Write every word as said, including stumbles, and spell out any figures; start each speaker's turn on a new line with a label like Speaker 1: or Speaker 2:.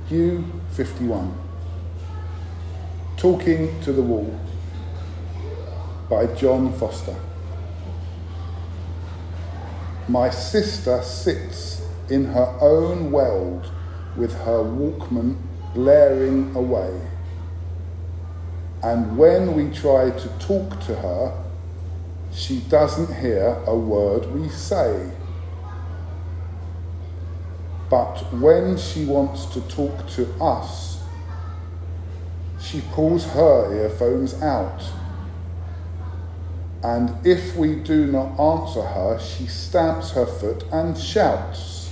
Speaker 1: U fifty-one. Talking to the Wall by John Foster. My sister sits in her own world with her Walkman blaring away. And when we try to talk to her, she doesn't hear a word we say. But when she wants to talk to us, she pulls her earphones out. And if we do not answer her, she stamps her foot and shouts.